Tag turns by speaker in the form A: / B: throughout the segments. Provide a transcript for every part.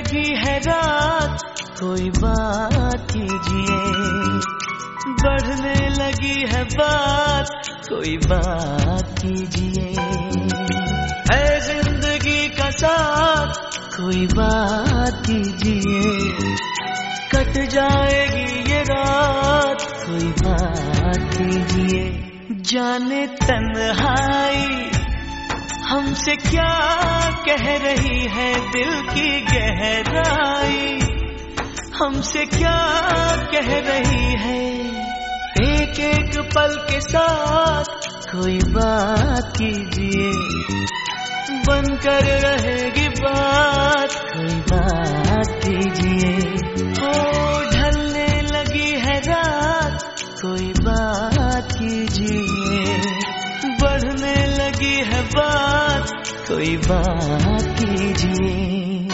A: लगी है रात, कोई बात कीजिए। बढ़ने लगी है बात, कोई बात कीजिए। है जिंदगी का साथ, कोई बात कीजिए। कट जाएगी ये रात, कोई बात कीजिए। जाने तन्हाई हमसे क्या कह रही है, दिल की गहराई हमसे क्या कह रही है। एक एक पल के साथ कोई बात कीजिए। बनकर रहेगी बात, कोई बात कीजिए। हो ढलने लगी है रात, कोई बात कीजिए। बढ़ने लगी है बात, कोई बात कीजिए।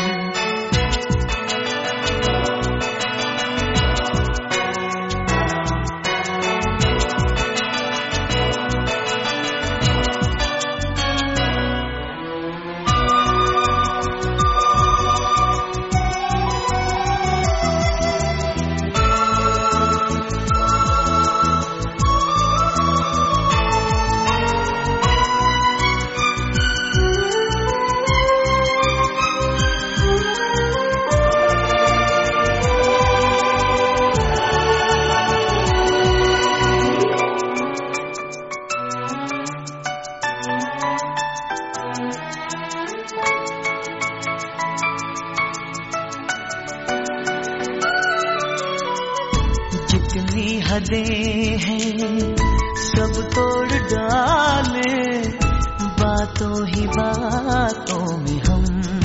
A: जितनी हदें हैं सब तोड़ डाले, बातों ही बातों में हम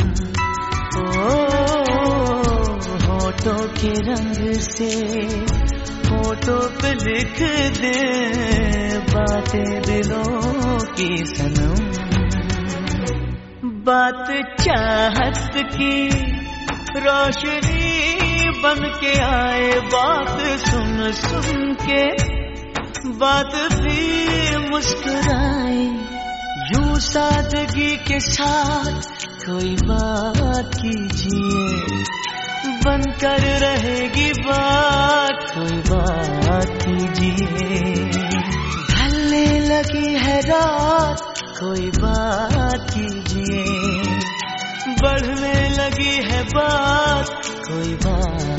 A: होठों के रंग से होठों पे लिख दे बातें दिलों की सनम। बात चाहत की रोशनी बन के आए, बात सुन सुन के बात भी मुस्कुराए। यूं सादगी के साथ कोई बात कीजिए। बनकर रहेगी बात, कोई बात कीजिए। ढलने लगी है रात, कोई बात कीजिए। बढ़ने लगी है बात, कोई बात